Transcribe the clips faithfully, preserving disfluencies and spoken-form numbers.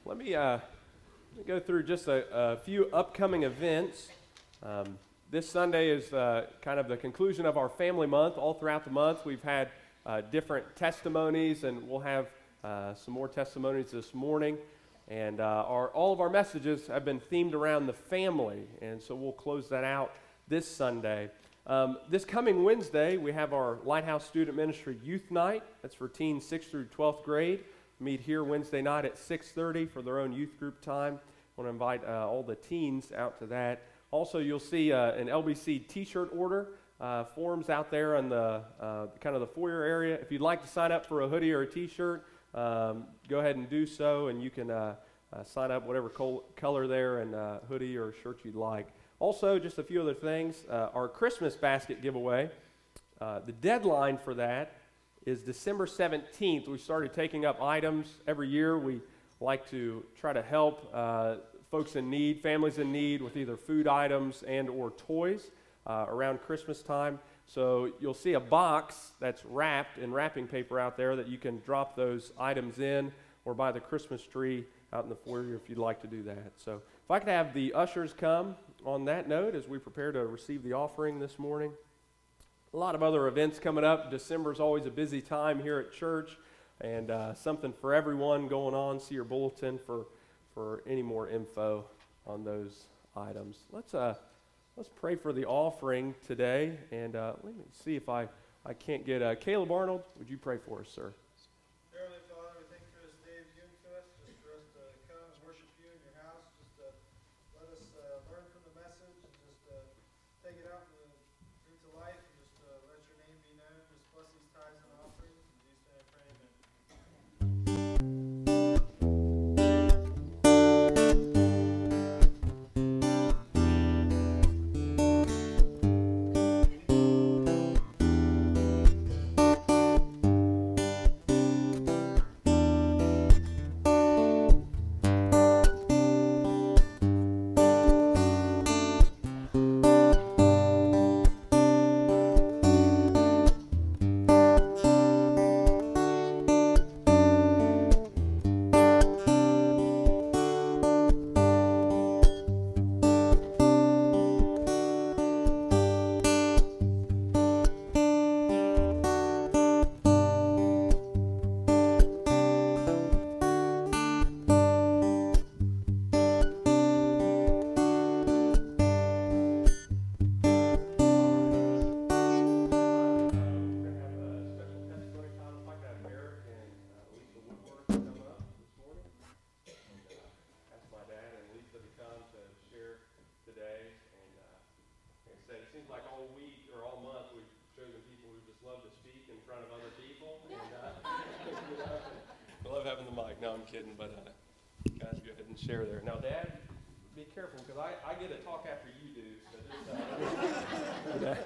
let me, uh, let me go through just a, a few upcoming events. Um, this Sunday is uh, kind of the conclusion of our family month. All throughout the month, we've had uh, different testimonies, and we'll have uh, some more testimonies this morning. And uh, our, all of our messages have been themed around the family, and so we'll close that out this Sunday. Um, this coming Wednesday, we have our Lighthouse Student Ministry Youth Night. That's for teens sixth through twelfth grade. Meet here Wednesday night at six thirty for their own youth group time. I want to invite uh, all the teens out to that. Also, you'll see uh, an L B C t-shirt order uh, forms out there in the uh, kind of the foyer area. If you'd like to sign up for a hoodie or a t-shirt, um, go ahead and do so, and you can uh, uh, sign up whatever col- color there and uh, hoodie or shirt you'd like. Also, just a few other things. Uh, our Christmas basket giveaway, uh, the deadline for that is December seventeenth. We started taking up items every year. We like to try to help uh, folks in need, families in need, with either food items and or toys uh, around Christmas time. So you'll see a box that's wrapped in wrapping paper out there that you can drop those items in, or by the Christmas tree out in the foyer if you'd like to do that. So if I could have the ushers come on that note as we prepare to receive the offering this morning. A lot of other events coming up. December is always a busy time here at church, and uh, something for everyone going on. See your bulletin for, for any more info on those items. Let's uh let's pray for the offering today, and uh, let me see if I, I can't get uh, Caleb Arnold. Would you pray for us, sir? Heavenly Father, we thank you for this day of given to us, just for us to come and worship you in your house, just to let us uh, learn from the message, and just uh, take it out into, into life, and just uh, let your name be known. Just bless these tithes and offerings, and Jesus' name I pray, amen. No, I'm kidding, but uh, guys, go ahead and share there. Now, Dad, be careful, because I, I get to talk after you do. So just,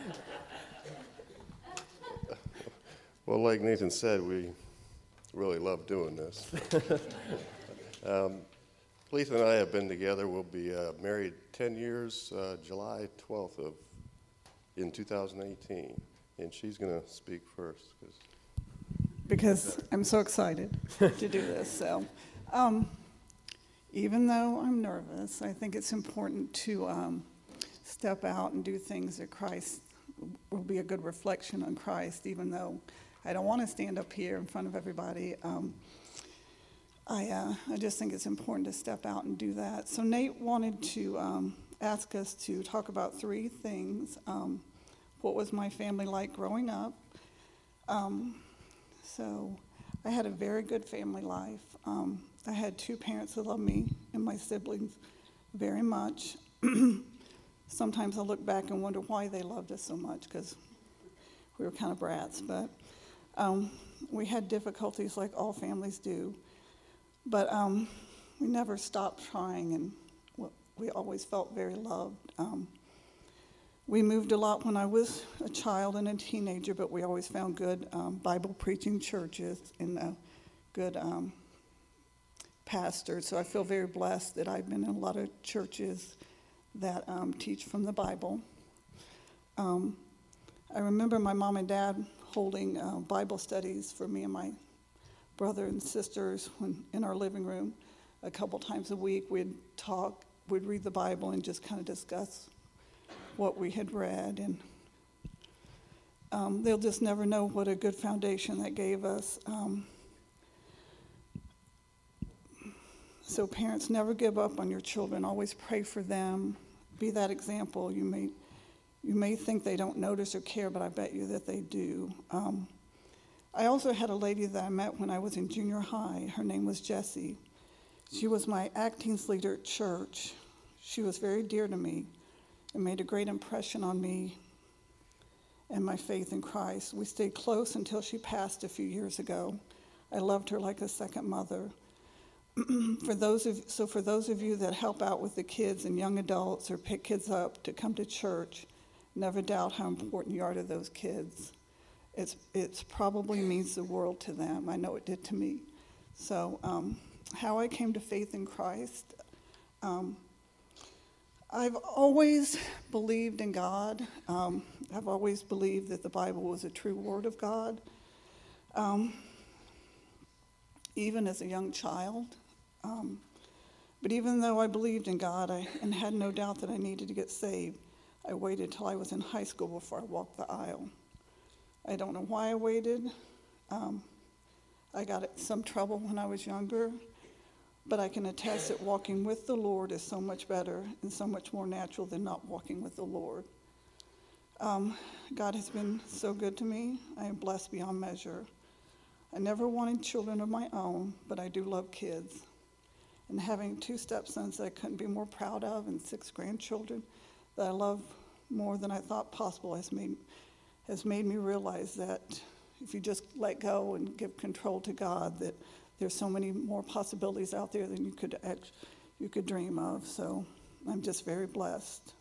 uh, well, like Nathan said, we really love doing this. um, Letha and I have been together. We'll be uh, married ten years, uh, July twelfth of in two thousand eighteen, and she's going to speak first. Cause because I'm so excited to do this. So um, even though I'm nervous, I think it's important to um, step out and do things that Christ will be a good reflection on Christ, even though I don't want to stand up here in front of everybody. Um, I, uh, I just think it's important to step out and do that. So Nate wanted to um, ask us to talk about three things. Um, what was my family like growing up? Um, So I had a very good family life. Um, I had two parents that loved me and my siblings very much. Sometimes I look back and wonder why they loved us so much, because we were kind of brats. But um, we had difficulties like all families do. But um, we never stopped trying, and we always felt very loved. Um, We moved a lot when I was a child and a teenager, but we always found good um, Bible-preaching churches and uh, good um, pastors. So I feel very blessed that I've been in a lot of churches that um, teach from the Bible. Um, I remember my mom and dad holding uh, Bible studies for me and my brother and sisters when, in our living room. a couple times a week. We'd talk, we'd read the Bible and just kind of discuss what we had read. And um, they'll just never know what a good foundation that gave us. Um, so parents, never give up on your children. Always pray for them. Be that example. You may you may think they don't notice or care, but I bet you that they do. Um, I also had a lady that I met when I was in junior high. Her name was Jessie. She was my actings leader at church. She was very dear to me and made a great impression on me and my faith in Christ. We stayed close until she passed a few years ago. I loved her like a second mother. For those of so for those of you that help out with the kids and young adults or pick kids up to come to church, never doubt how important you are to those kids. It's it's probably means the world to them. I know it did to me. So um, how I came to faith in Christ, um, I've always believed in God. Um, I've always believed that the Bible was a true word of God. Um, even as a young child. Um, but even though I believed in God I, and had no doubt that I needed to get saved, I waited till I was in high school before I walked the aisle. I don't know why I waited. Um, I got in some trouble when I was younger, but I can attest that walking with the Lord is so much better and so much more natural than not walking with the Lord. Um, God has been so good to me. I am blessed beyond measure. I never wanted children of my own, but I do love kids. And having two stepsons that I couldn't be more proud of and six grandchildren that I love more than I thought possible has made, has made me realize that if you just let go and give control to God, that there's so many more possibilities out there than you could act, you could dream of. So I'm just very blessed.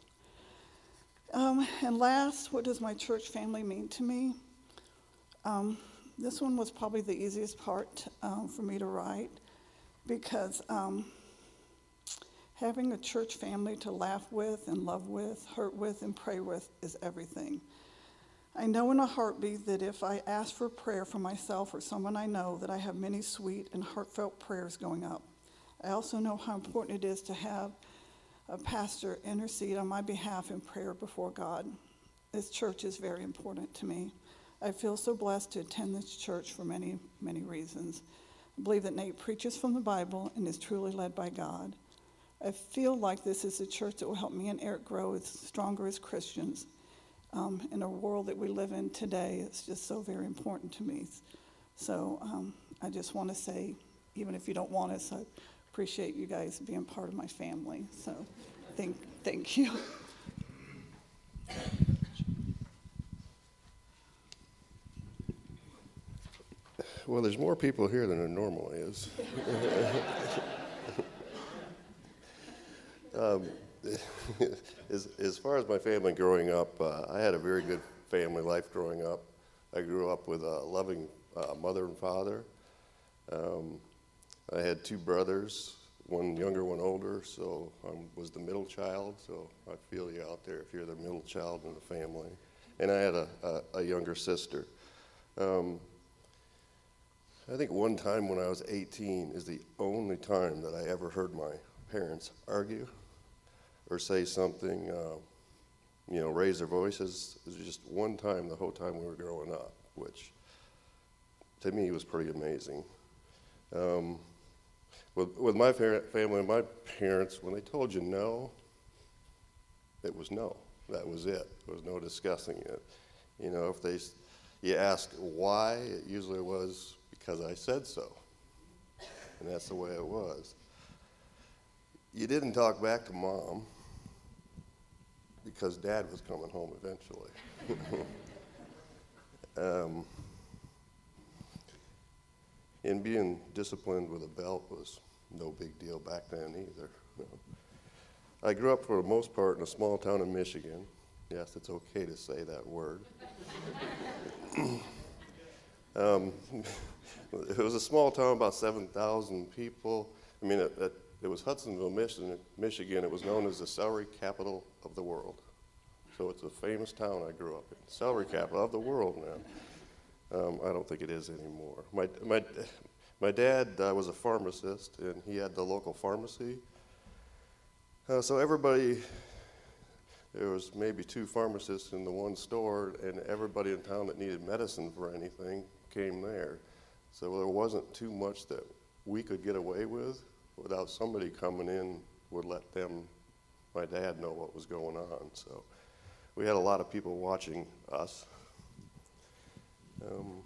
Um, and last, what does my church family mean to me? Um, This one was probably the easiest part um, for me to write because um, having a church family to laugh with and love with, hurt with, and pray with is everything. I know in a heartbeat that if I ask for prayer for myself or someone I know, that I have many sweet and heartfelt prayers going up. I also know how important it is to have a pastor intercede on my behalf in prayer before God. This church is very important to me. I feel so blessed to attend this church for many, many reasons. I believe that Nate preaches from the Bible and is truly led by God. I feel like this is a church that will help me and Eric grow as stronger as Christians. Um, in a world that we live in today, it's just so very important to me. So um, I just want to say, even if you don't want us, I appreciate you guys being part of my family. So thank, thank you. Well, there's more people here than there normally is. um, as, as far as my family growing up, uh, I had a very good family life growing up. I grew up with a loving uh, mother and father. Um, I had two brothers, one younger, one older, so I was the middle child, so I feel you out there if you're the middle child in the family. And I had a, a, a younger sister. Um, I think one time when I was eighteen is the only time that I ever heard my parents argue or say something, uh, you know, raise their voices. It was just one time the whole time we were growing up, which to me was pretty amazing. Um, with, with my fa- family and my parents, when they told you no, it was no. That was it. There was no discussing it. You know, if they, you asked why, it usually was because I said so. And that's the way it was. You didn't talk back to mom because dad was coming home eventually. um, and being disciplined with a belt was no big deal back then either. You know. I grew up for the most part in a small town in Michigan. Yes, it's okay to say that word. um, it was a small town, about seven thousand people. I mean, it, it, it was Hudsonville, Michigan, Michigan. It was known as the celery capital of the world. So it's a famous town I grew up in. Celery capital of the world now. Um, I don't think it is anymore. My, my, my dad uh, was a pharmacist, and he had the local pharmacy. Uh, so everybody, there was maybe two pharmacists in the one store, and everybody in town that needed medicine for anything came there. So there wasn't too much that we could get away with without somebody coming in would let them, my dad, know what was going on. So we had a lot of people watching us. Um,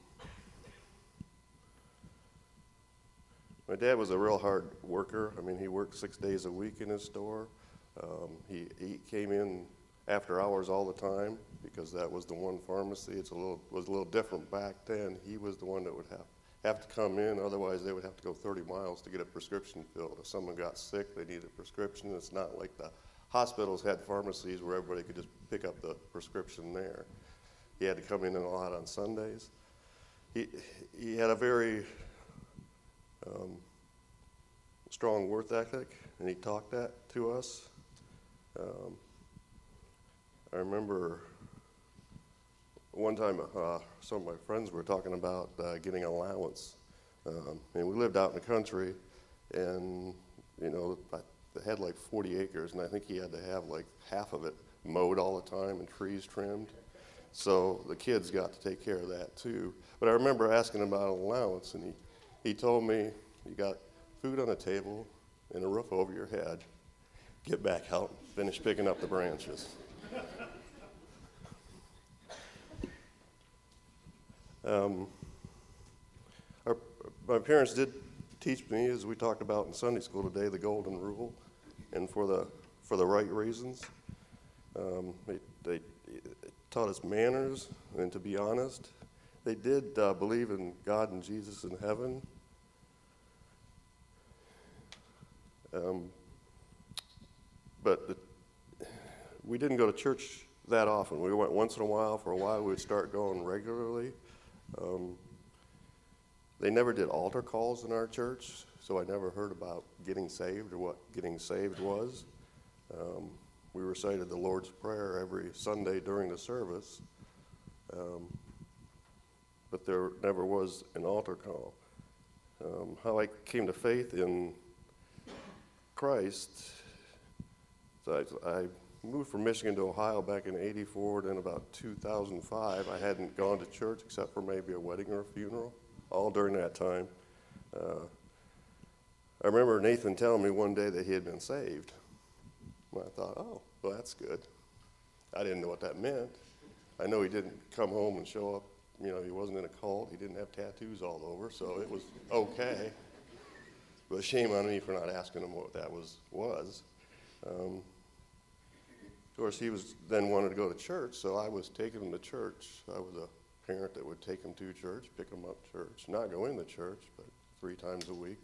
my dad was a real hard worker. I mean, he worked six days a week in his store. Um, he, he came in after hours all the time because that was the one pharmacy. It's a little was a little different back then. He was the one that would have have to come in. Otherwise, they would have to go thirty miles to get a prescription filled. If someone got sick, they needed a prescription. It's not like the hospitals had pharmacies where everybody could just pick up the prescription there. He had to come in a lot on Sundays. He he had a very um, strong work ethic, and he taught that to us. Um, I remember one time uh, some of my friends were talking about uh, getting allowance, um, and we lived out in the country, and you know, I they had like forty acres, and I think he had to have like half of it mowed all the time and trees trimmed. So the kids got to take care of that too. But I remember asking him about an allowance, and he, he told me, you got food on the table and a roof over your head, get back out and finish picking up the branches. Um, our, my parents did teach me, as we talked about in Sunday school today, the golden rule, and for the for the right reasons. Um, they, they taught us manners, and to be honest, they did uh, believe in God and Jesus in heaven. Um, but the, we didn't go to church that often. We went once in a while. For a while, we would start going regularly. Um, they never did altar calls in our church, so I never heard about getting saved or what getting saved was. Um, we recited the Lord's Prayer every Sunday during the service, um, but there never was an altar call. Um, how I came to faith in Christ, so I, I moved from Michigan to Ohio back in eighty-four, then about two thousand five, I hadn't gone to church except for maybe a wedding or a funeral, all during that time. Uh, I remember Nathan telling me one day that he had been saved. And I thought, oh, well, that's good. I didn't know what that meant. I know he didn't come home and show up, you know, he wasn't in a cult, he didn't have tattoos all over, so it was okay. But shame on me for not asking him what that was. was. Um, Of course, he was then wanted to go to church, so I was taking him to church. I was a parent that would take him to church, pick him up church, not go in the church, but three times a week.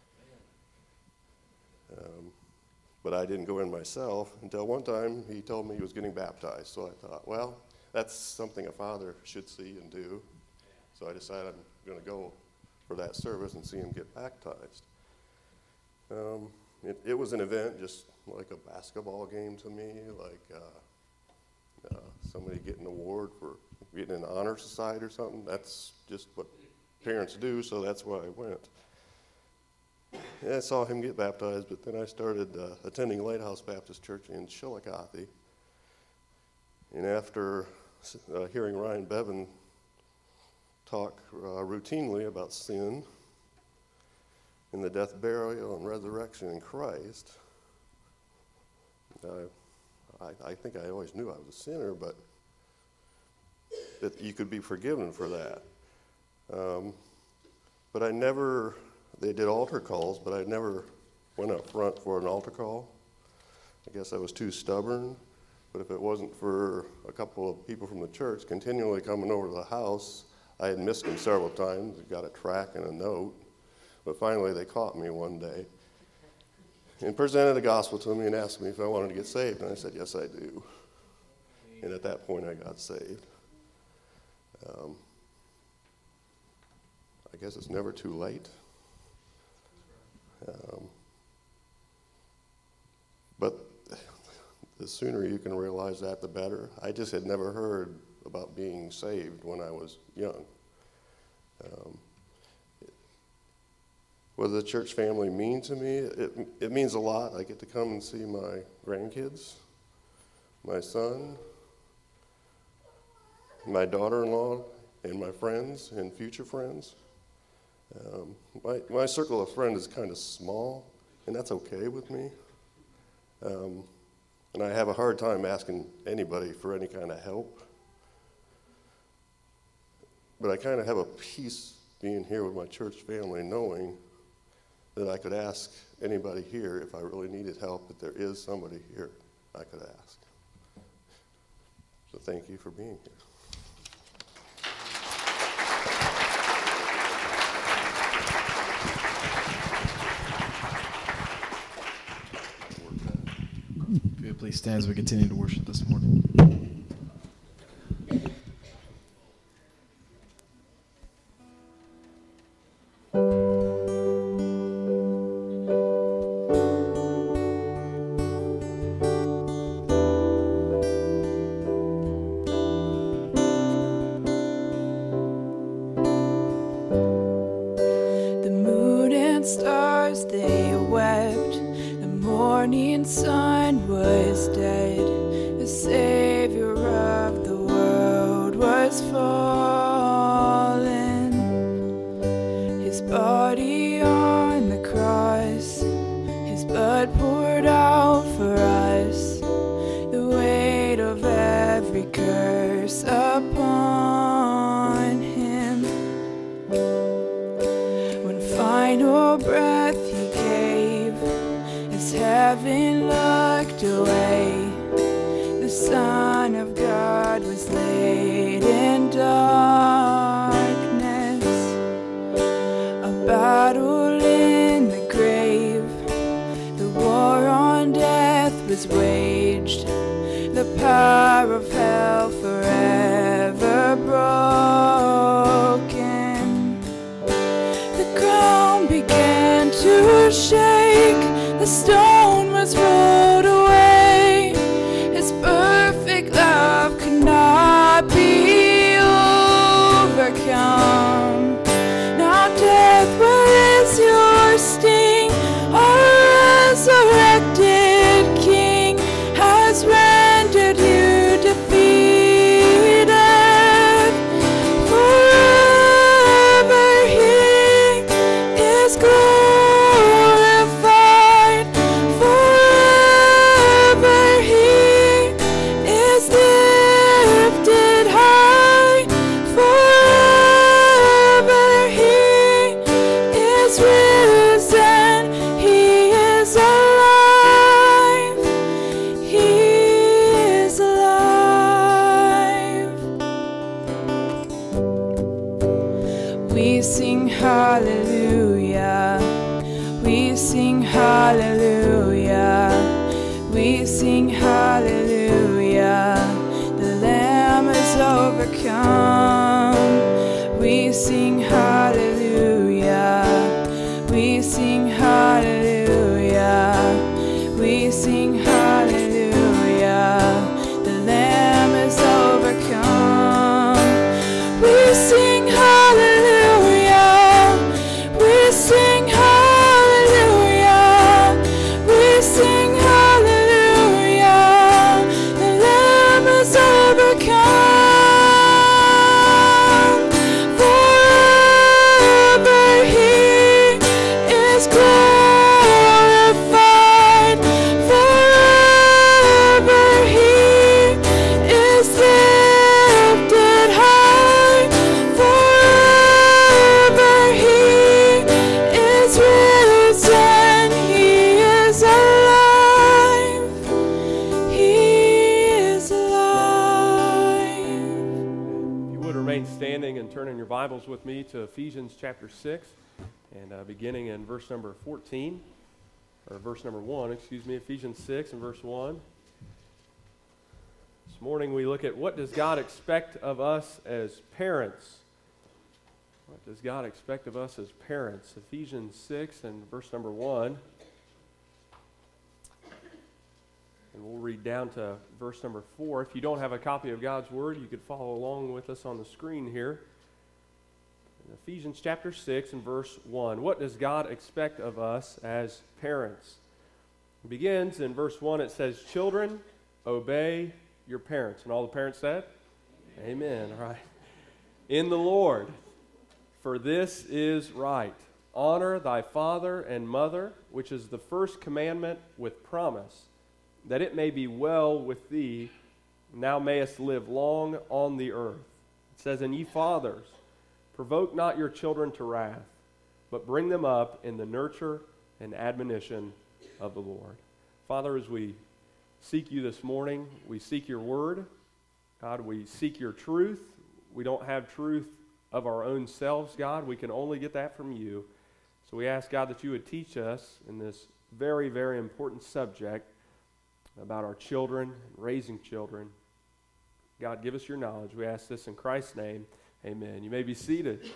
Um, but I didn't go in myself until one time he told me he was getting baptized. So I thought, well, that's something a father should see and do. So I decided I'm going to go for that service and see him get baptized. Um, it, it was an event just like a basketball game to me, like uh, uh, somebody getting an award for getting an honor society or something. That's just what parents do, so that's why I went. And I saw him get baptized, but then I started uh, attending Lighthouse Baptist Church in Chillicothe. And after uh, hearing Ryan Bevan talk uh, routinely about sin and the death, burial, and resurrection in Christ, Uh, I, I think I always knew I was a sinner, but that you could be forgiven for that. Um, but I never, they did altar calls, but I never went up front for an altar call. I guess I was too stubborn, but if it wasn't for a couple of people from the church continually coming over to the house, I had missed them several times, got a track and a note, but finally they caught me one day and presented the gospel to me and asked me if I wanted to get saved. And I said, yes, I do. And at that point, I got saved. Um, I guess it's never too late. Um, but the sooner you can realize that, the better. I just had never heard about being saved when I was young. Um, what does the church family mean to me? It, it means a lot. I get to come and see my grandkids, my son, my daughter-in-law, and my friends and future friends. Um, my, my circle of friends is kind of small, and that's okay with me. Um, and I have a hard time asking anybody for any kind of help. But I kind of have a peace being here with my church family, knowing that I could ask anybody here if I really needed help, that there is somebody here I could ask. So thank you for being here. If you would please stand as we continue to worship this morning. The moon and stars, they wept. The morning sun was dead. The Savior of the world was fallen. His body on the cross, his blood poured out for us. The weight of every curse upon him. One final breath he gave as heaven looked away. The Son of God was laid in darkness. A battle in the grave. The war on death was waged. The power of hell forever broken. The ground began to shake. The stone was rolled away. His perfect love could not be overcome. Now death, where is your sting? Our resurrected King has rendered you defeated. Forever he is glorified. Forever he is lifted high. Forever he is risen. He is alive. He is alive. We sing hallelujah. We sing hallelujah. We sing hallelujah. The Lamb is overcome. We sing hallelujah. We sing hallelujah. We sing hallelujah. The Lamb is overcome. We sing hallelujah. We sing hallelujah. We sing hallelujah. The Lamb is overcome. Forever he is glorified. Forever he is lifted high. Forever he is risen. He is alive. He is alive. If you would remain standing and turn in your Bibles with me to Ephesians chapter six, and uh, beginning in verse number fourteen, or verse number one, excuse me, Ephesians six and verse one. This morning we look at what does God expect of us as parents? What does God expect of us as parents? Ephesians six and verse number one. And we'll read down to verse number four. If you don't have a copy of God's Word, you could follow along with us on the screen here. Ephesians chapter six and verse one. What does God expect of us as parents? It begins in verse one. It says, "Children, obey your parents." And all the parents said, Amen. Amen. All right. "In the Lord, for this is right. Honor thy father and mother, which is the first commandment with promise, that it may be well with thee, and thou mayest live long on the earth." It says, "And ye fathers, provoke not your children to wrath, but bring them up in the nurture and admonition of the Lord." Father, as we seek you this morning, we seek your word. God, we seek your truth. We don't have truth of our own selves, God. We can only get that from you. So we ask, God, that you would teach us in this very, very important subject about our children, raising children. God, give us your knowledge. We ask this in Christ's name. Amen. You may be seated.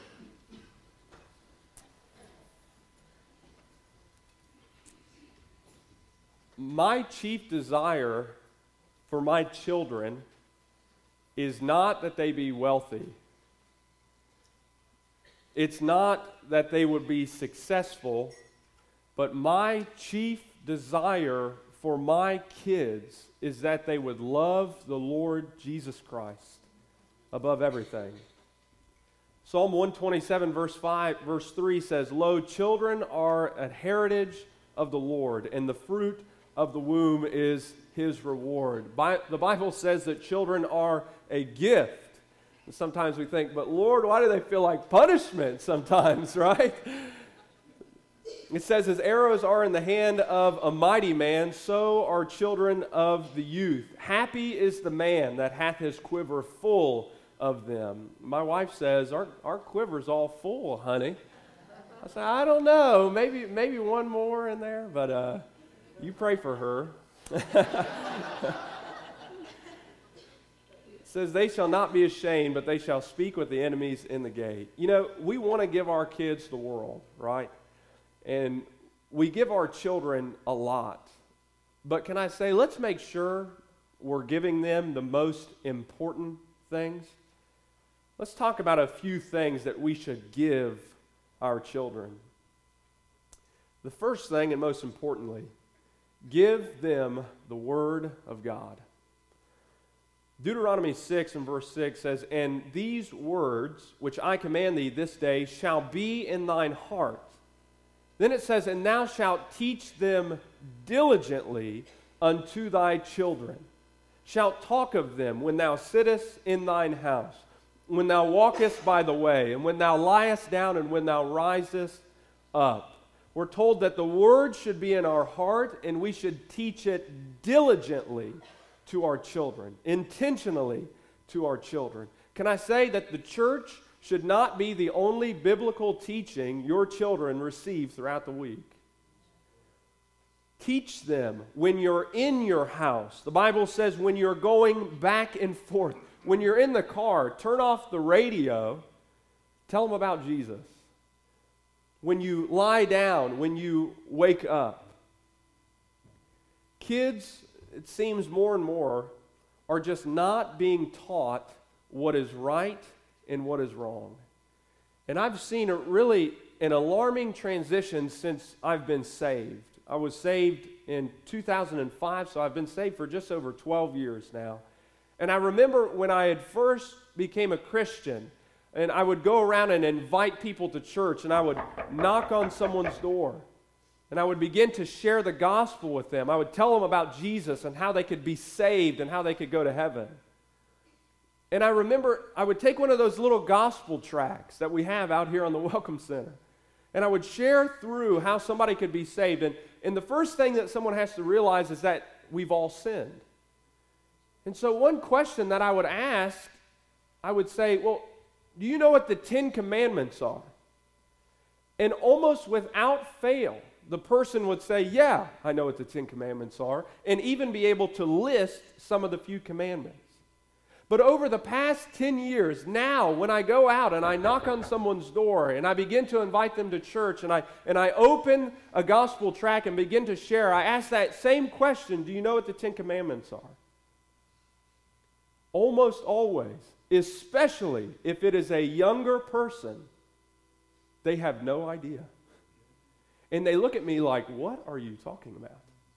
My chief desire for my children is not that they be wealthy. It's not that they would be successful, but my chief desire for my kids is that they would love the Lord Jesus Christ above everything. Psalm one twenty-seven verse five, verse three says, "Lo, children are a heritage of the Lord, and the fruit of the womb is his reward." Bi- the Bible says that children are a gift. And sometimes we think, but Lord, why do they feel like punishment sometimes, right? It says, "As arrows are in the hand of a mighty man, so are children of the youth. Happy is the man that hath his quiver full of them." My wife says, our, our quiver's all full, honey. I said, I don't know, maybe maybe one more in there, but uh, you pray for her. It says, "They shall not be ashamed, but they shall speak with the enemies in the gate." You know, we want to give our kids the world, right? And we give our children a lot. But can I say, let's make sure we're giving them the most important things. Let's talk about a few things that we should give our children. The first thing, and most importantly, give them the Word of God. Deuteronomy six and verse six says, "And these words which I command thee this day shall be in thine heart." Then it says, "And thou shalt teach them diligently unto thy children. Shalt talk of them when thou sittest in thine house, when thou walkest by the way, and when thou liest down, and when thou risest up." We're told that the word should be in our heart, and we should teach it diligently to our children, intentionally to our children. Can I say that the church should not be the only biblical teaching your children receive throughout the week? Teach them when you're in your house. The Bible says when you're going back and forth, when you're in the car, turn off the radio, tell them about Jesus. When you lie down, when you wake up. Kids, it seems more and more, are just not being taught what is right and what is wrong. And I've seen a really an alarming transition since I've been saved. I was saved in two thousand five, so I've been saved for just over twelve years now. And I remember when I had first became a Christian, and I would go around and invite people to church, and I would knock on someone's door, and I would begin to share the gospel with them. I would tell them about Jesus and how they could be saved and how they could go to heaven. And I remember I would take one of those little gospel tracts that we have out here on the Welcome Center, and I would share through how somebody could be saved. And, and the first thing that someone has to realize is that we've all sinned. And so one question that I would ask, I would say, well, do you know what the Ten Commandments are? And almost without fail, the person would say, yeah, I know what the Ten Commandments are, and even be able to list some of the few commandments. But over the past ten years, now when I go out and I knock on someone's door and I begin to invite them to church and I, and I open a gospel tract and begin to share, I ask that same question, do you know what the Ten Commandments are? Almost always, especially if it is a younger person, They have no idea. And they look at me like, what are you talking about?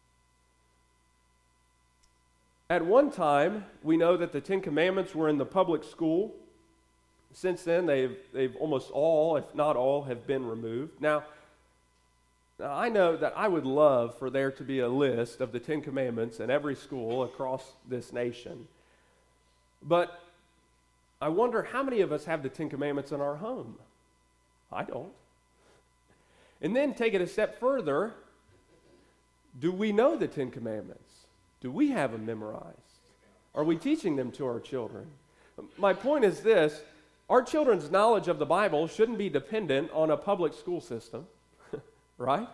At one time, we know that the Ten Commandments were in the public school. Since then, they've, they've almost all, if not all, have been removed. Now, now, I know that I would love for there to be a list of the Ten Commandments in every school across this nation. But I wonder how many of us have the Ten Commandments in our home? I don't. And then take it a step further. Do we know the Ten Commandments? Do we have them memorized? Are we teaching them to our children? My point is this. Our children's knowledge of the Bible shouldn't be dependent on a public school system, right?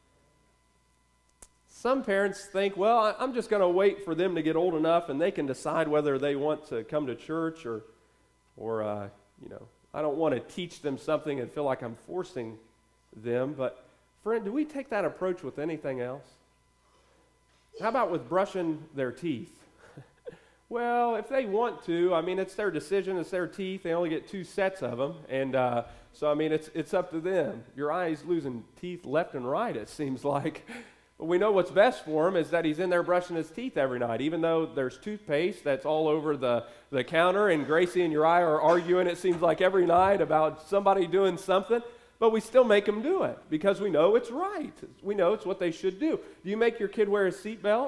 Some parents think, well, I'm just going to wait for them to get old enough and they can decide whether they want to come to church or, or uh, you know, I don't want to teach them something and feel like I'm forcing them. But, friend, do we take that approach with anything else? How about with brushing their teeth? Well, if they want to, I mean, it's their decision, it's their teeth. They only get two sets of them. And uh, so, I mean, it's it's up to them. Your eye's losing teeth left and right, it seems like. But we know what's best for him is that he's in there brushing his teeth every night, even though there's toothpaste that's all over the, the counter, and Gracie and Uriah are arguing, it seems like, every night about somebody doing something. But we still make them do it because we know it's right. We know it's what they should do. Do you make your kid wear a seatbelt?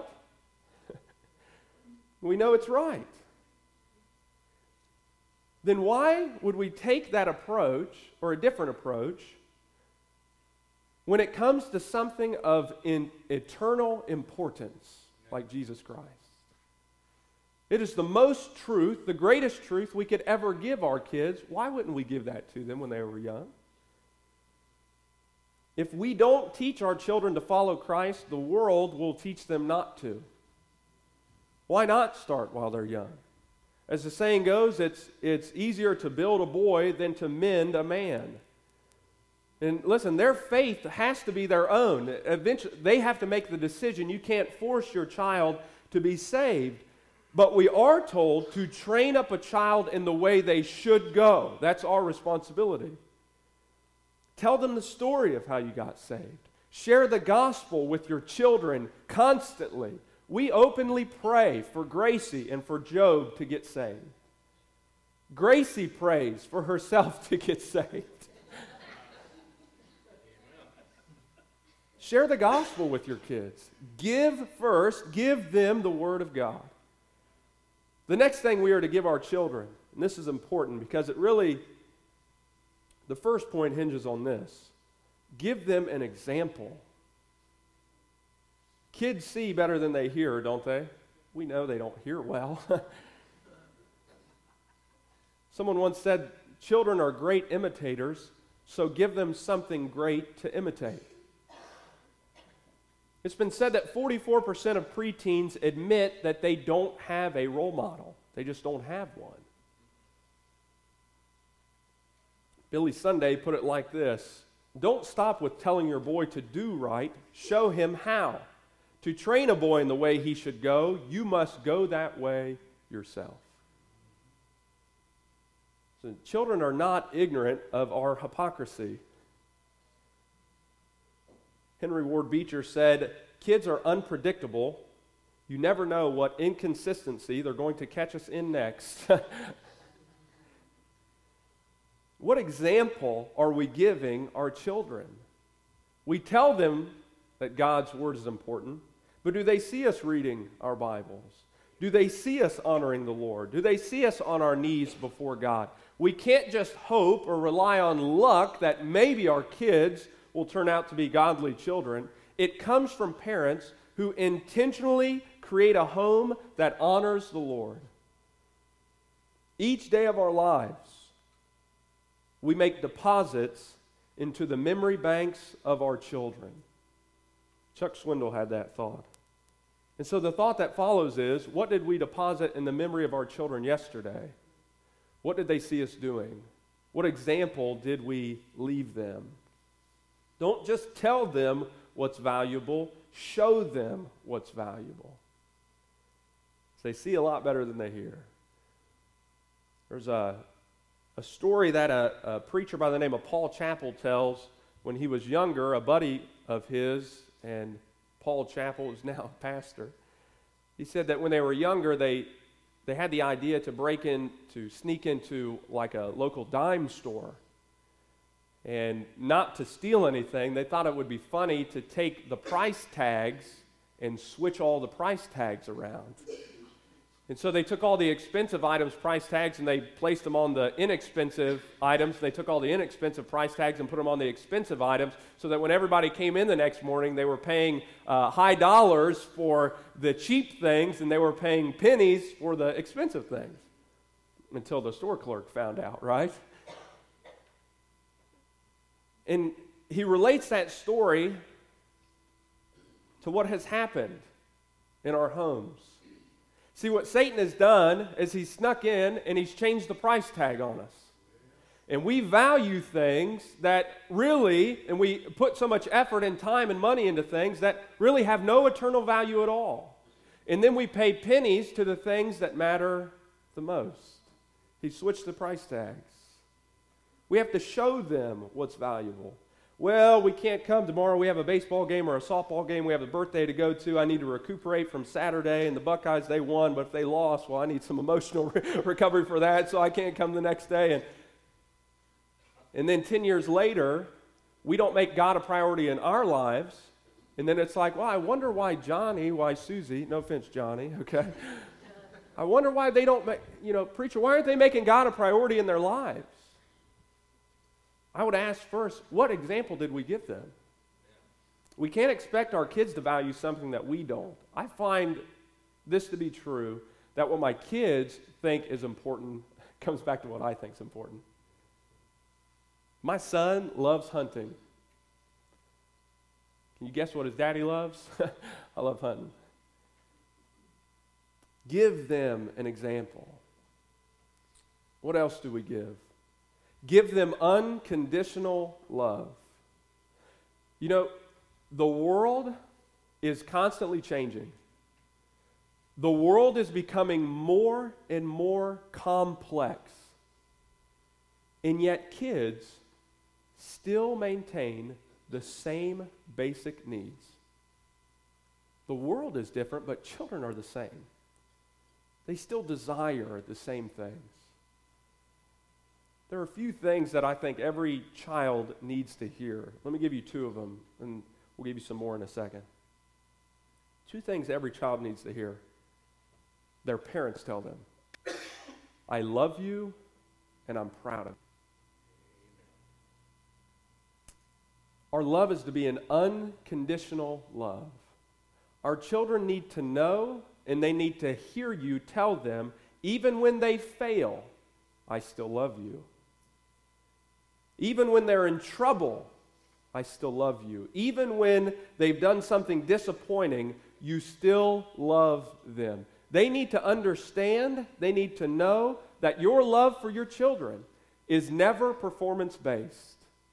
We know it's right. Then why would we take that approach or a different approach when it comes to something of in eternal importance like Jesus Christ? It is the most truth, the greatest truth we could ever give our kids. Why wouldn't we give that to them when they were young? If we don't teach our children to follow Christ, the world will teach them not to. Why not start while they're young? As the saying goes, it's, it's easier to build a boy than to mend a man. And listen, their faith has to be their own. Eventually, they have to make the decision. You can't force your child to be saved. But we are told to train up a child in the way they should go. That's our responsibility. Tell them the story of how you got saved. Share the gospel with your children constantly. We openly pray for Gracie and for Job to get saved. Gracie prays for herself to get saved. Share the gospel with your kids. Give first, give them the Word of God. The next thing we are to give our children, and this is important because it really, the first point hinges on this. Give them an example. Kids see better than they hear, don't they? We know they don't hear well. Someone once said, children are great imitators, so give them something great to imitate. It's been said that forty-four percent of preteens admit that they don't have a role model. They just don't have one. Billy Sunday put it like this: don't stop with telling your boy to do right, show him how. To train a boy in the way he should go, you must go that way yourself. So children are not ignorant of our hypocrisy. Henry Ward Beecher said, kids are unpredictable. You never know what inconsistency they're going to catch us in next. What example are we giving our children? We tell them that God's Word is important, but do they see us reading our Bibles? Do they see us honoring the Lord? Do they see us on our knees before God? We can't just hope or rely on luck that maybe our kids will turn out to be godly children. It comes from parents who intentionally create a home that honors the Lord. Each day of our lives, we make deposits into the memory banks of our children. Chuck Swindoll had that thought. And so the thought that follows is, what did we deposit in the memory of our children yesterday? What did they see us doing? What example did we leave them? Don't just tell them what's valuable, show them what's valuable. They see a lot better than they hear. There's a, a story that a, a preacher by the name of Paul Chappell tells when he was younger. A buddy of his, and Paul Chappell is now a pastor. He said that when they were younger, they they had the idea to break in, to sneak into like a local dime store. And not to steal anything, they thought it would be funny to take the price tags and switch all the price tags around. And so they took all the expensive items' price tags and they placed them on the inexpensive items. They took all the inexpensive price tags and put them on the expensive items so that when everybody came in the next morning, they were paying uh, high dollars for the cheap things and they were paying pennies for the expensive things. Until the store clerk found out, right? And he relates that story to what has happened in our homes. See, what Satan has done is he's snuck in and he's changed the price tag on us. And we value things that really, and we put so much effort and time and money into things that really have no eternal value at all. And then we pay pennies to the things that matter the most. He switched the price tags. We have to show them what's valuable. Well, we can't come tomorrow. We have a baseball game or a softball game. We have a birthday to go to. I need to recuperate from Saturday, and the Buckeyes, they won, but if they lost, well, I need some emotional re- recovery for that, so I can't come the next day. And, and then ten years later, we don't make God a priority in our lives, and then it's like, well, I wonder why Johnny, why Susie, no offense, Johnny, okay? I wonder why they don't make, you know, preacher, why aren't they making God a priority in their lives? I would ask first, what example did we give them? We can't expect our kids to value something that we don't. I find this to be true, that what my kids think is important comes back to what I think is important. My son loves hunting. Can you guess what his daddy loves? I love hunting. Give them an example. What else do we give? Give them unconditional love. You know, the world is constantly changing. The world is becoming more and more complex. And yet kids still maintain the same basic needs. The world is different, but children are the same. They still desire the same things. There are a few things that I think every child needs to hear. Let me give you two of them, and we'll give you some more in a second. Two things every child needs to hear. Their parents tell them, I love you, and I'm proud of you. Our love is to be an unconditional love. Our children need to know, and they need to hear you tell them, even when they fail, I still love you. Even when they're in trouble, I still love you. Even when they've done something disappointing, you still love them. They need to understand, they need to know that your love for your children is never performance-based.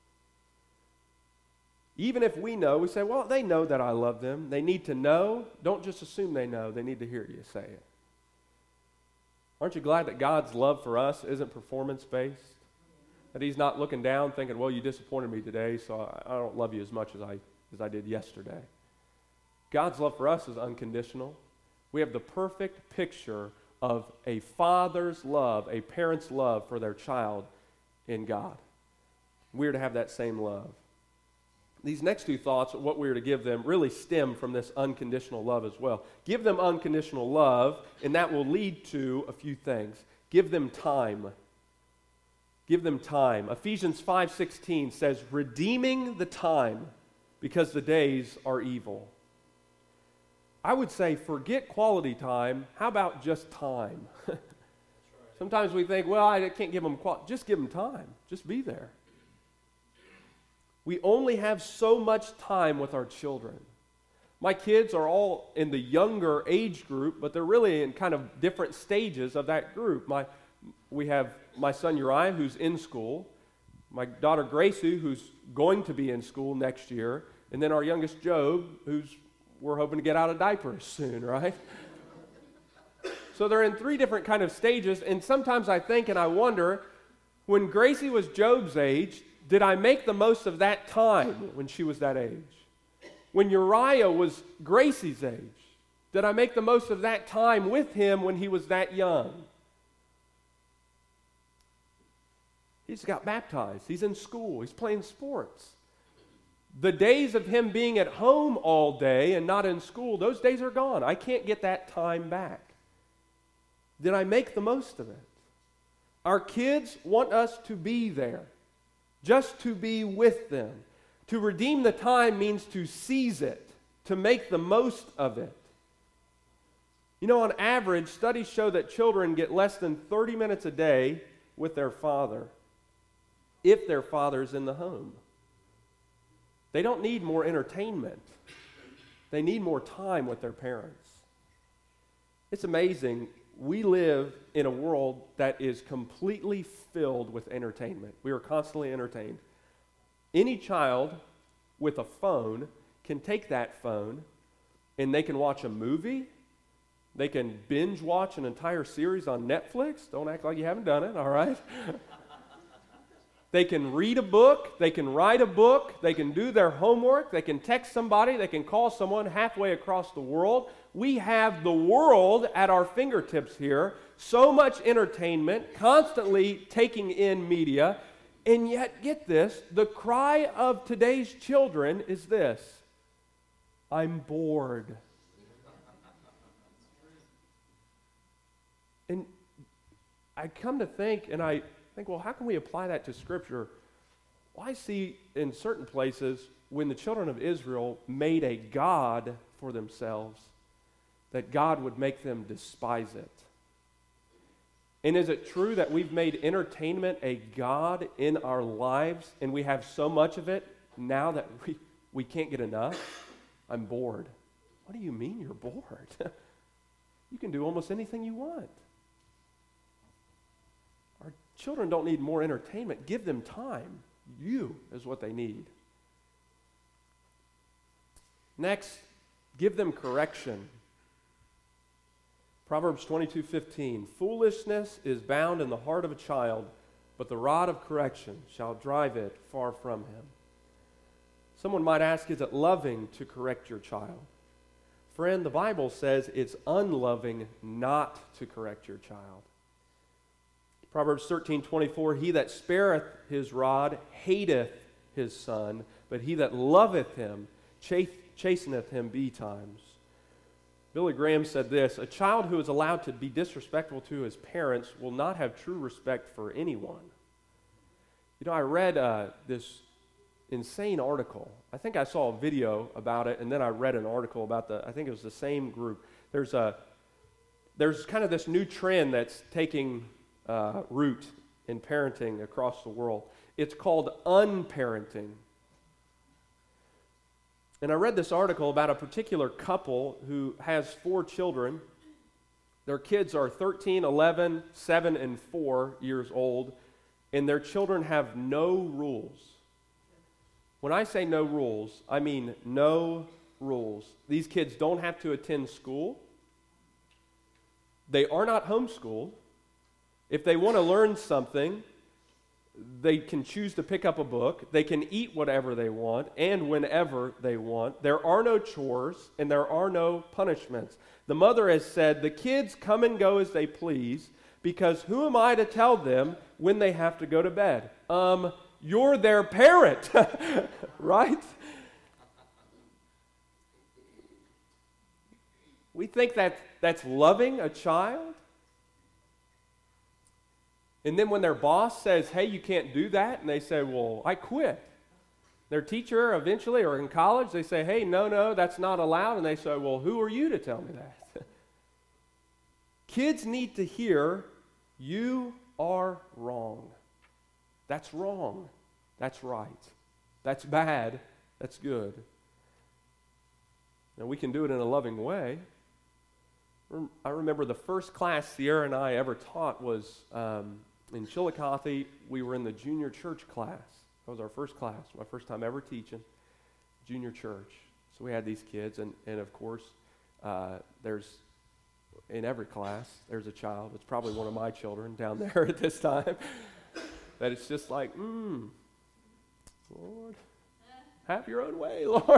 Even if we know, we say, well, they know that I love them. They need to know. Don't just assume they know. They need to hear you say it. Aren't you glad that God's love for us isn't performance-based? That he's not looking down thinking, well, you disappointed me today, so I, I don't love you as much as I, as I did yesterday. God's love for us is unconditional. We have the perfect picture of a father's love, a parent's love for their child in God. We're to have that same love. These next two thoughts, what we're to give them, really stem from this unconditional love as well. Give them unconditional love, and that will lead to a few things. Give them time. Give them time. Ephesians five sixteen says, redeeming the time because the days are evil. I would say forget quality time. How about just time? Sometimes we think, well, I can't give them quality. Just give them time. Just be there. We only have so much time with our children. My kids are all in the younger age group, but they're really in kind of different stages of that group. My, we have my son Uriah, who's in school, my daughter Gracie, who's going to be in school next year, and then our youngest Job, who's we're hoping to get out of diapers soon, right? So they're in three different kind of stages, and sometimes I think and I wonder, When Gracie was Job's age, did I make the most of that time when she was that age? When Uriah was Gracie's age, did I make the most of that time with him when he was that young? He's got baptized. He's in school. He's playing sports. The days of him being at home all day and not in school, those days are gone. I can't get that time back. Did I make the most of it? Our kids want us to be there, just to be with them. To redeem the time means to seize it, to make the most of it. You know, on average, studies show that children get less than thirty minutes a day with their father, if their father's in the home. They don't need more entertainment. They need more time with their parents. It's amazing. We live in a world that is completely filled with entertainment. We are constantly entertained. Any child with a phone can take that phone and they can watch a movie. They can binge watch an entire series on Netflix. Don't act like you haven't done it, all right? They can read a book, they can write a book, they can do their homework, they can text somebody, they can call someone halfway across the world. We have the world at our fingertips here, so much entertainment, constantly taking in media, and yet, get this, the cry of today's children is this: I'm bored. And I come to think, and I think, well, how can we apply that to Scripture? Well, I see in certain places when the children of Israel made a god for themselves, that God would make them despise it. And is it true that we've made entertainment a god in our lives, and we have so much of it now that we, we can't get enough? I'm bored. What do you mean you're bored? You can do almost anything you want. Our children don't need more entertainment. Give them time. You is what they need. Next, give them correction. Proverbs twenty-two fifteen, foolishness is bound in the heart of a child, but the rod of correction shall drive it far from him. Someone might ask, is it loving to correct your child? Friend, the Bible says it's unloving not to correct your child. Proverbs thirteen twenty-four, he that spareth his rod hateth his son, but he that loveth him chasteneth him betimes. Billy Graham said this: a child who is allowed to be disrespectful to his parents will not have true respect for anyone. You know, I read uh, this insane article. I think I saw a video about it, and then I read an article about the, I think it was the same group. There's a, there's kind of this new trend that's taking uh, root in parenting across the world. It's called unparenting. And I read this article about a particular couple who has four children. Their kids are thirteen, eleven, seven, and four years old, and their children have no rules. When I say no rules, I mean no rules. These kids don't have to attend school. They are not homeschooled. If they want to learn something, they can choose to pick up a book. They can eat whatever they want and whenever they want. There are no chores and there are no punishments. The mother has said, the kids come and go as they please, because who am I to tell them when they have to go to bed? Um, you're their parent, right? We think that that's loving a child. And then when their boss says, hey, you can't do that, and they say, well, I quit. Their teacher eventually, or in college, they say, hey, no, no, that's not allowed. And they say, well, who are you to tell me that? Kids need to hear, you are wrong. That's wrong. That's right. That's bad. That's good. Now, we can do it in a loving way. I remember the first class Sierra and I ever taught was um, in Chillicothe. We were in the junior church class. That was our first class, my first time ever teaching junior church. So we had these kids, and, and of course, uh, there's, in every class, there's a child. It's probably one of my children down there at this time. that it's just like, mm, Lord, have your own way, Lord.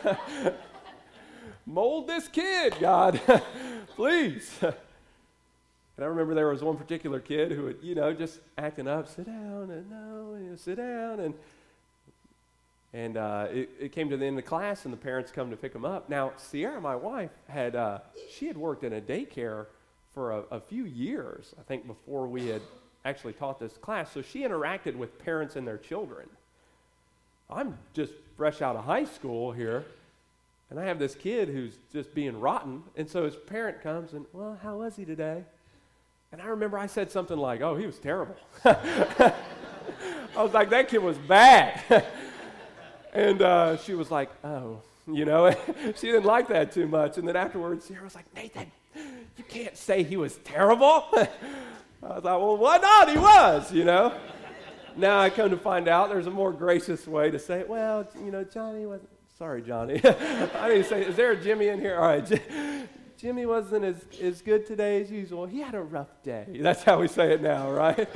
Mold this kid, God, please. And I remember there was one particular kid who would, you know, just acting up, sit down, and no, you know, sit down, and and uh, it, it came to the end of the class, and the parents come to pick him up. Now, Sierra, my wife, had uh, she had worked in a daycare for a, a few years, I think, before we had actually taught this class. So she interacted with parents and their children. I'm just fresh out of high school here, and I have this kid who's just being rotten. And so his parent comes and, well, how was he today? And I remember I said something like, oh, he was terrible. I was like, that kid was bad. And uh, she was like, oh, you know, she didn't like that too much. And then afterwards, Sierra was like, Nathan, you can't say he was terrible. I thought, well, why not? He was, you know. Now I come to find out there's a more gracious way to say it. Well, you know, Johnny wasn't, sorry, Johnny. I didn't say, is there a Jimmy in here? All right, J- Jimmy wasn't as, as good today as usual. He had a rough day. That's how we say it now, right?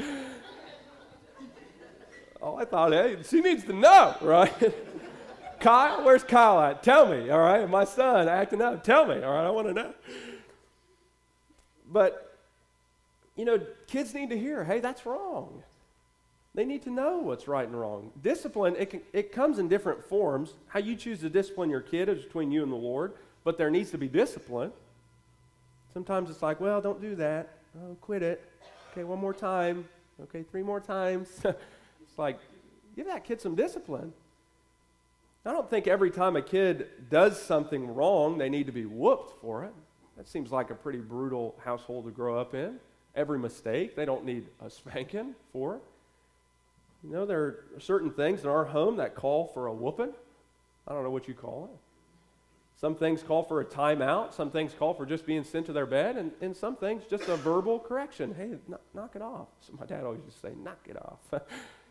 Oh, I thought, hey, she needs to know, right? Kyle, where's Kyle at? Tell me, all right? My son acting up, tell me, all right? I want to know. But, you know, kids need to hear, hey, that's wrong. They need to know what's right and wrong. Discipline, it, can, it comes in different forms. How you choose to discipline your kid is between you and the Lord, but there needs to be discipline. Sometimes it's like, well, don't do that. Oh, quit it. Okay, one more time. Okay, three more times. It's like, give that kid some discipline. I don't think every time a kid does something wrong, they need to be whooped for it. That seems like a pretty brutal household to grow up in. Every mistake, they don't need a spanking for it. You know, there are certain things in our home that call for a whooping. I don't know what you call it. Some things call for a timeout. Some things call for just being sent to their bed. And, and some things, just a verbal correction. Hey, knock, knock it off. So my dad always used to say, knock it off.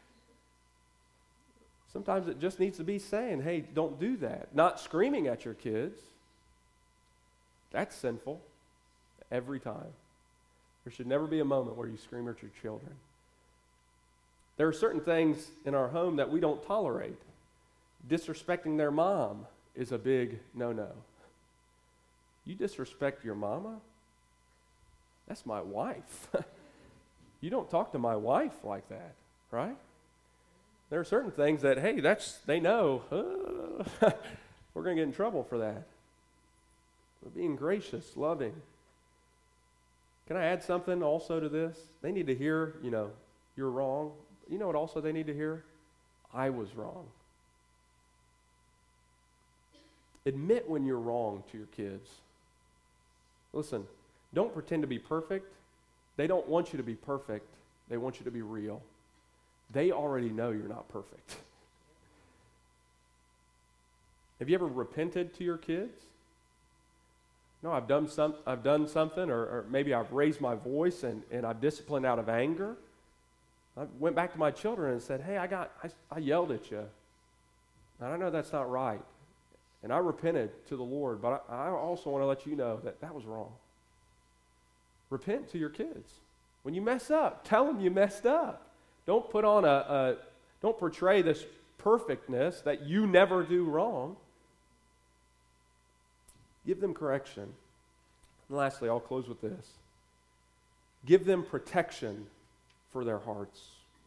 Sometimes it just needs to be saying, hey, don't do that. Not screaming at your kids. That's sinful every time. There should never be a moment where you scream at your children. There are certain things in our home that we don't tolerate. Disrespecting their mom is a big no-no. You disrespect your mama? That's my wife. You don't talk to my wife like that, right? There are certain things that, hey, that's they know. Uh, we're going to get in trouble for that. But being gracious, loving. Can I add something also to this? They need to hear, you know, you're wrong. You know what also they need to hear? I was wrong. Admit when you're wrong to your kids. Listen, don't pretend to be perfect. They don't want you to be perfect. They want you to be real. They already know you're not perfect. Have you ever repented to your kids? No, I've done some. I've done something, or, or maybe I've raised my voice and, and I've disciplined out of anger. I went back to my children and said, hey, I got, I, I yelled at you. And I know that's not right. And I repented to the Lord, but I, I also want to let you know that that was wrong. Repent to your kids. When you mess up, tell them you messed up. Don't put on a, a don't portray this perfectness that you never do wrong. Give them correction. And lastly, I'll close with this. Give them protection for their hearts.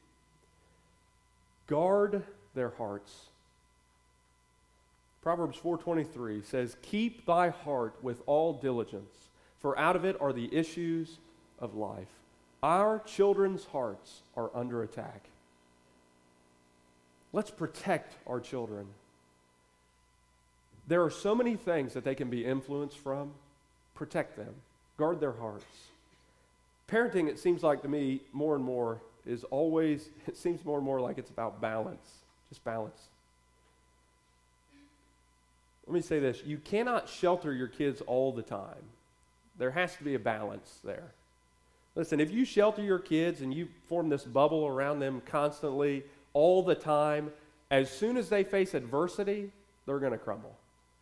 Guard their hearts. Proverbs four twenty-three says, keep thy heart with all diligence, for out of it are the issues of life. Our children's hearts are under attack. Let's protect our children. There are so many things that they can be influenced from. Protect them. Guard their hearts. Parenting, it seems like to me, more and more is always, it seems more and more like it's about balance. Just balance. Let me say this. You cannot shelter your kids all the time. There has to be a balance there. Listen, if you shelter your kids and you form this bubble around them constantly, all the time, as soon as they face adversity, they're going to crumble.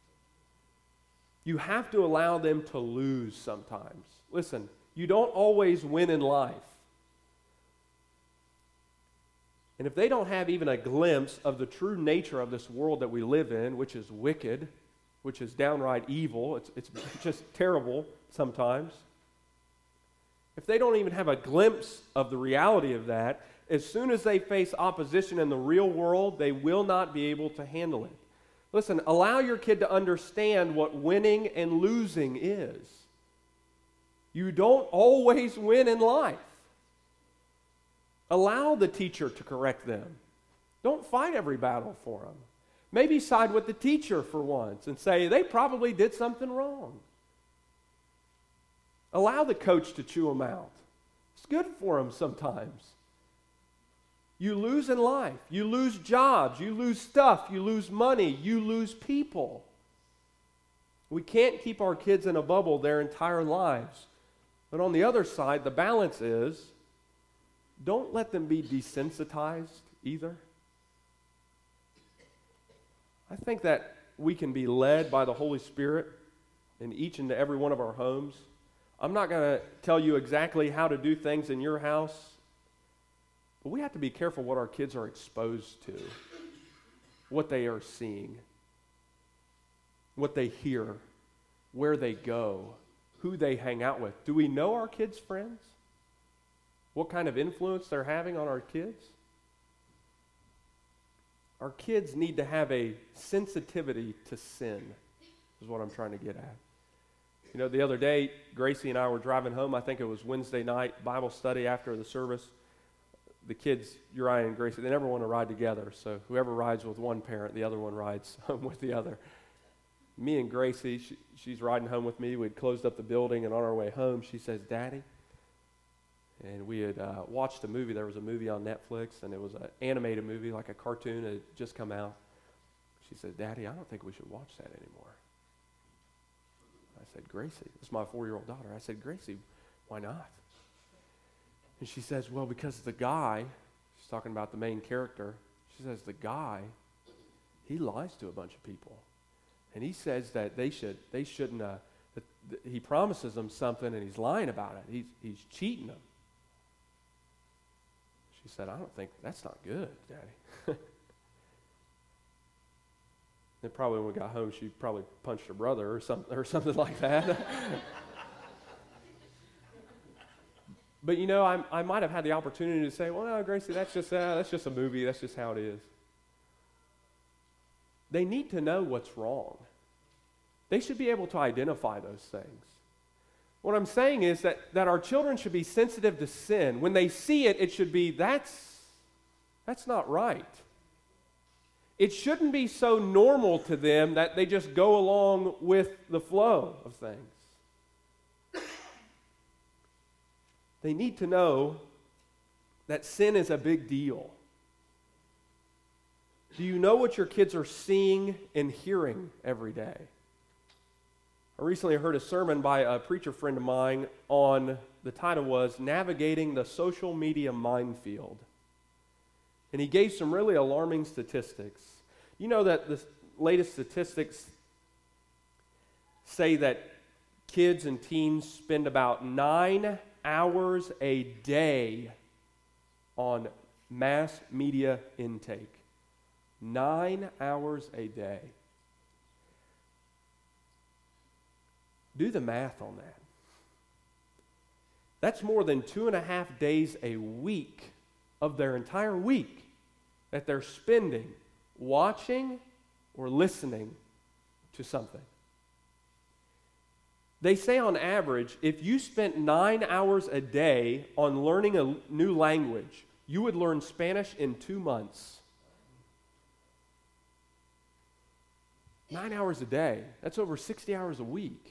You have to allow them to lose sometimes. Listen, you don't always win in life. And if they don't have even a glimpse of the true nature of this world that we live in, which is wicked, which is downright evil, it's, it's just terrible sometimes, if they don't even have a glimpse of the reality of that, as soon as they face opposition in the real world, they will not be able to handle it. Listen, allow your kid to understand what winning and losing is. You don't always win in life. Allow the teacher to correct them. Don't fight every battle for them. Maybe side with the teacher for once and say they probably did something wrong. Allow the coach to chew them out. It's good for them sometimes. You lose in life. You lose jobs. You lose stuff. You lose money. You lose people. We can't keep our kids in a bubble their entire lives. But on the other side, the balance is, don't let them be desensitized either. I think that we can be led by the Holy Spirit in each and every one of our homes. I'm not going to tell you exactly how to do things in your house, but we have to be careful what our kids are exposed to, what they are seeing, what they hear, where they go, who they hang out with. Do we know our kids' friends? What kind of influence they're having on our kids? Our kids need to have a sensitivity to sin, is what I'm trying to get at. You know, the other day, Gracie and I were driving home. I think it was Wednesday night, Bible study after the service. The kids, Uriah and Gracie, they never want to ride together. So whoever rides with one parent, the other one rides home with the other. Me and Gracie, she, she's riding home with me. We'd closed up the building, and on our way home, she says, "Daddy," and we had uh, watched a movie. There was a movie on Netflix, and it was an animated movie, like a cartoon. It had just come out. She said, "Daddy, I don't think we should watch that anymore." I said, "Gracie," it's my four-year-old daughter. I said, "Gracie, why not?" And she says, "Well, because the guy," she's talking about the main character, she says, "the guy, he lies to a bunch of people. And he says that they should, they shouldn't, uh, that, that he promises them something and he's lying about it. He's, he's cheating them." She said, "I don't think, that's not good, Daddy." And probably when we got home, she probably punched her brother or something, or something like that. But you know, I, I might have had the opportunity to say, "Well, no, Gracie, that's just uh, that's just a movie. That's just how it is." They need to know what's wrong. They should be able to identify those things. What I'm saying is that, that our children should be sensitive to sin. When they see it, it should be, that's, that's not right. It shouldn't be so normal to them that they just go along with the flow of things. They need to know that sin is a big deal. Do you know what your kids are seeing and hearing every day? I recently heard a sermon by a preacher friend of mine on, the title was, Navigating the Social Media Minefield. And he gave some really alarming statistics. You know that the latest statistics say that kids and teens spend about nine hours a day on mass media intake. Nine hours a day. Do the math on that. That's more than two and a half days a week of their entire week that they're spending watching or listening to something. They say on average, if you spent nine hours a day on learning a new language, you would learn Spanish in two months. Nine hours a day. That's over sixty hours a week.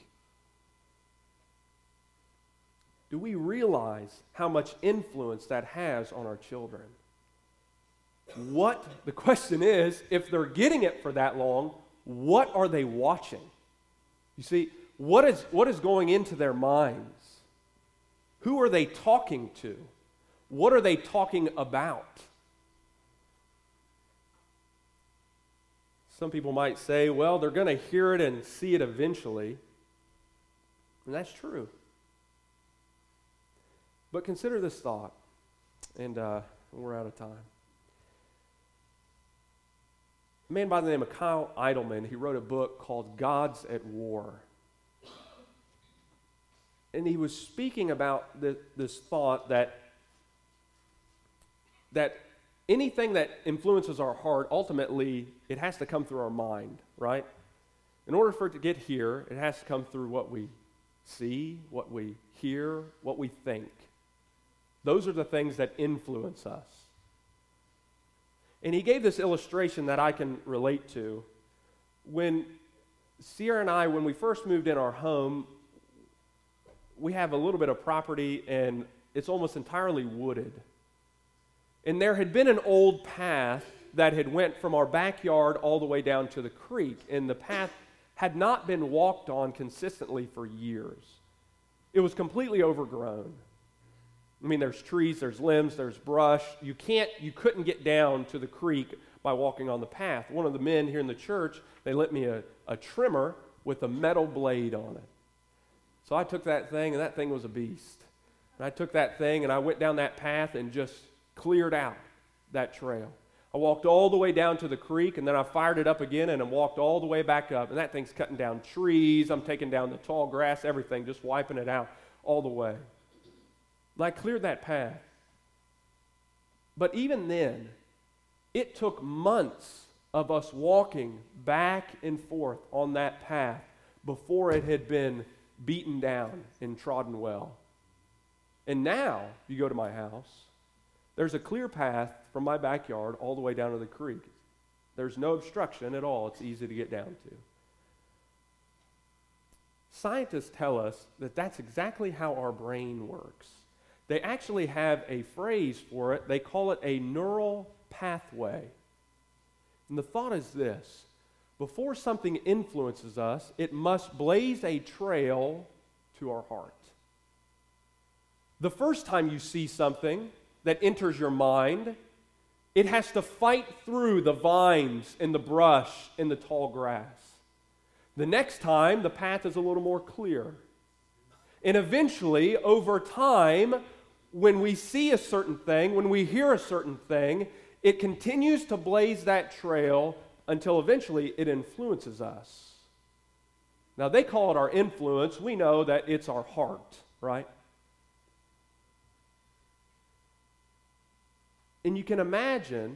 Do we realize how much influence that has on our children? What, the question is, if they're getting it for that long, what are they watching? You see, what is, what is going into their minds? Who are they talking to? What are they talking about? Some people might say, well, they're going to hear it and see it eventually. And that's true. But consider this thought, and uh, we're out of time. A man by the name of Kyle Idleman, he wrote a book called Gods at War. And he was speaking about the, this thought that, that anything that influences our heart, ultimately, it has to come through our mind, right? In order for it to get here, it has to come through what we see, what we hear, what we think. Those are the things that influence us. And he gave this illustration that I can relate to. When Sierra and I, when we first moved in our home, we have a little bit of property and it's almost entirely wooded. And there had been an old path that had went from our backyard all the way down to the creek, and the path had not been walked on consistently for years. It was completely overgrown. I mean, there's trees, there's limbs, there's brush. You can't, you couldn't get down to the creek by walking on the path. One of the men here in the church, they lent me a, a trimmer with a metal blade on it. So I took that thing, and that thing was a beast. And I took that thing, and I went down that path and just cleared out that trail. I walked all the way down to the creek, and then I fired it up again, and I walked all the way back up. And that thing's cutting down trees. I'm taking down the tall grass, everything, just wiping it out all the way. And I cleared that path. But even then, it took months of us walking back and forth on that path before it had been beaten down and trodden well. And now, you go to my house, there's a clear path from my backyard all the way down to the creek. There's no obstruction at all. It's easy to get down to. Scientists tell us that that's exactly how our brain works. They actually have a phrase for it. They call it a neural pathway. And the thought is this: before something influences us, it must blaze a trail to our heart. The first time you see something that enters your mind, it has to fight through the vines and the brush and the tall grass. The next time, the path is a little more clear. And eventually, over time, when we see a certain thing, when we hear a certain thing, it continues to blaze that trail until eventually it influences us. Now, they call it our influence. We know that it's our heart, right? And you can imagine,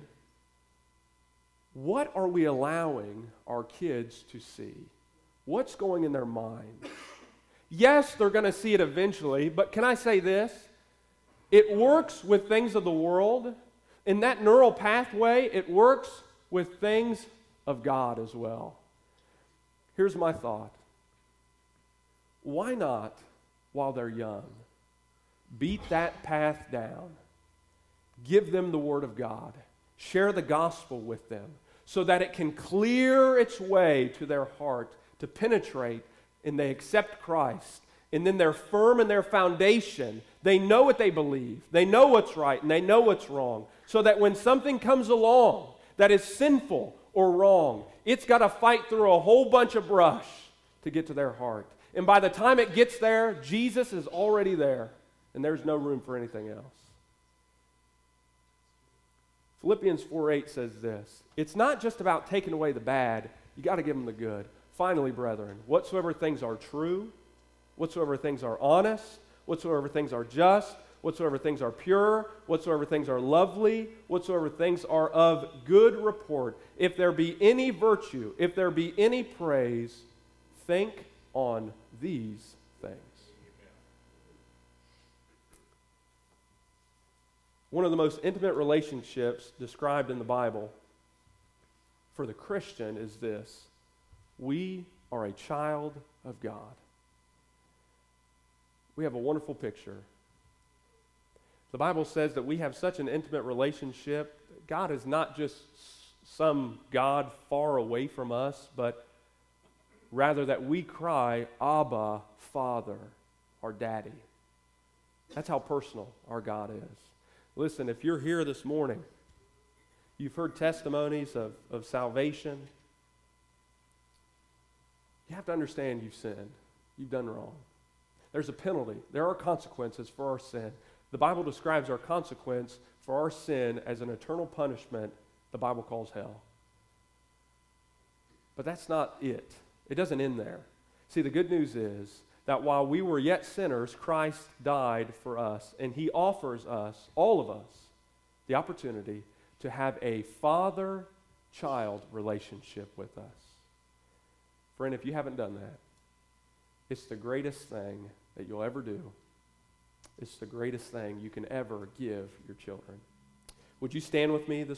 what are we allowing our kids to see? What's going in their mind? Yes, they're going to see it eventually, but can I say this? It works with things of the world. In that neural pathway, it works with things of God as well. Here's my thought. Why not, while they're young, beat that path down? Give them the Word of God. Share the gospel with them so that it can clear its way to their heart to penetrate, and they accept Christ. And then they're firm in their foundation. They know what they believe. They know what's right, and they know what's wrong. So that when something comes along that is sinful or wrong, it's got to fight through a whole bunch of brush to get to their heart. And by the time it gets there, Jesus is already there, and there's no room for anything else. Philippians four eight says this: it's not just about taking away the bad, you got to give them the good. Finally, brethren, whatsoever things are true, whatsoever things are honest, whatsoever things are just, whatsoever things are pure, whatsoever things are lovely, whatsoever things are of good report, if there be any virtue, if there be any praise, think on these things. One of the most intimate relationships described in the Bible for the Christian is this: we are a child of God. We have a wonderful picture. The Bible says that we have such an intimate relationship. God is not just some God far away from us, but rather that we cry, Abba, Father, our Daddy. That's how personal our God is. Listen, if you're here this morning, you've heard testimonies of, of salvation, you have to understand you've sinned. You've done wrong. There's a penalty. There are consequences for our sin. The Bible describes our consequence for our sin as an eternal punishment the Bible calls hell. But that's not it. It doesn't end there. See, the good news is that while we were yet sinners, Christ died for us, and he offers us, all of us, the opportunity to have a father-child relationship with us. Friend, if you haven't done that, it's the greatest thing that you'll ever do. It's the greatest thing you can ever give your children. Would you stand with me this